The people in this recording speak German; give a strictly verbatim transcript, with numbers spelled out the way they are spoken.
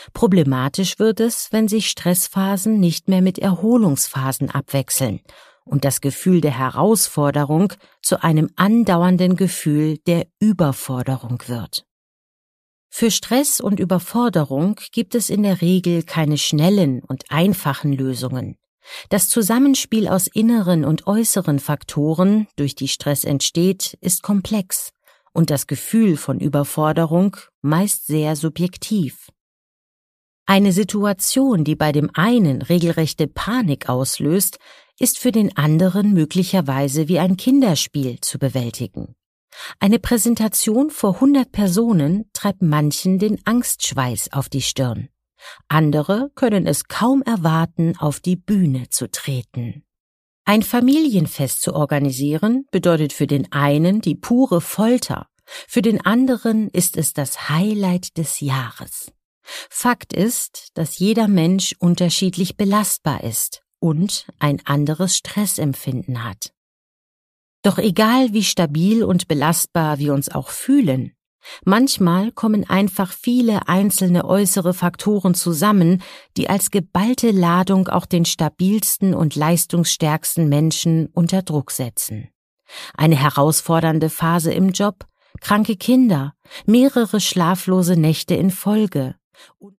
Problematisch wird es, wenn sich Stressphasen nicht mehr mit Erholungsphasen abwechseln und das Gefühl der Herausforderung zu einem andauernden Gefühl der Überforderung wird. Für Stress und Überforderung gibt es in der Regel keine schnellen und einfachen Lösungen. Das Zusammenspiel aus inneren und äußeren Faktoren, durch die Stress entsteht, ist komplex und das Gefühl von Überforderung meist sehr subjektiv. Eine Situation, die bei dem einen regelrechte Panik auslöst, ist für den anderen möglicherweise wie ein Kinderspiel zu bewältigen. Eine Präsentation vor hundert Personen treibt manchen den Angstschweiß auf die Stirn. Andere können es kaum erwarten, auf die Bühne zu treten. Ein Familienfest zu organisieren bedeutet für den einen die pure Folter, für den anderen ist es das Highlight des Jahres. Fakt ist, dass jeder Mensch unterschiedlich belastbar ist und ein anderes Stressempfinden hat. Doch egal wie stabil und belastbar wir uns auch fühlen, manchmal kommen einfach viele einzelne äußere Faktoren zusammen, die als geballte Ladung auch den stabilsten und leistungsstärksten Menschen unter Druck setzen. Eine herausfordernde Phase im Job, kranke Kinder, mehrere schlaflose Nächte in Folge